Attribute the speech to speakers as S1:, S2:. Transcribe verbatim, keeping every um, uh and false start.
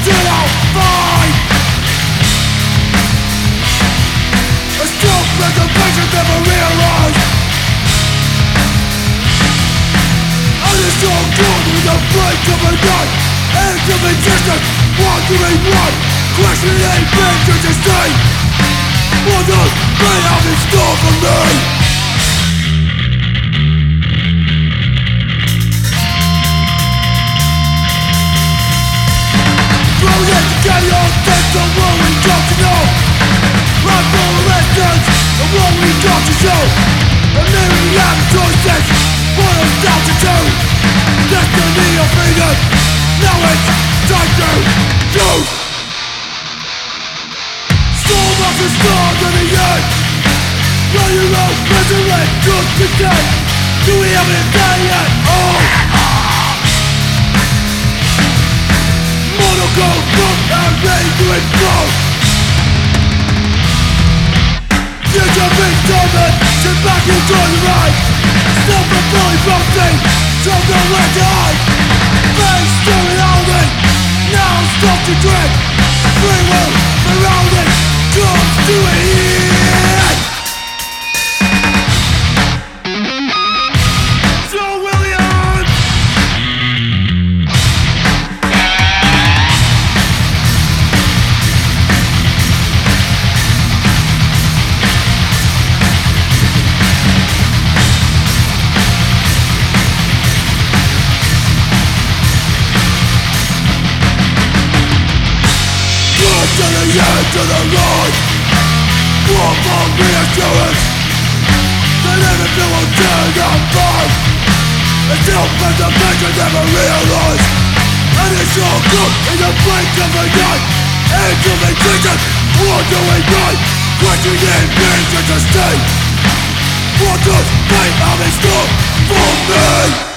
S1: till I'll find a strong preservation never realized. And a strong good with the blink of a night. Age of existence, wandering one, questioning vengeance to stay. What does may have in store for me? Frozen chaos, that's the world we got to know. Run for the lessons, the world we got to show. A myriad of choices, what is down to do? Destiny of freedom, now it's time to choose. Storm after storm to the end. Run your own resurrect, good to death. Do we have it there yet? Oh! Mortal go from and ready to explode. Future being determined, sit back and enjoy the ride. Self-fulfilling prophecy, show nowhere to hide. Face staring holding, now stop to drink. Free will surrounding, just do it. Joe Williams. To the end of the road, war for reassurance. The living feel will turn on fire until preservation never realized. And it's all good in the blink of a night. Age of existence, wandering right, questioning vengeance to stay. What does fate have in store for me?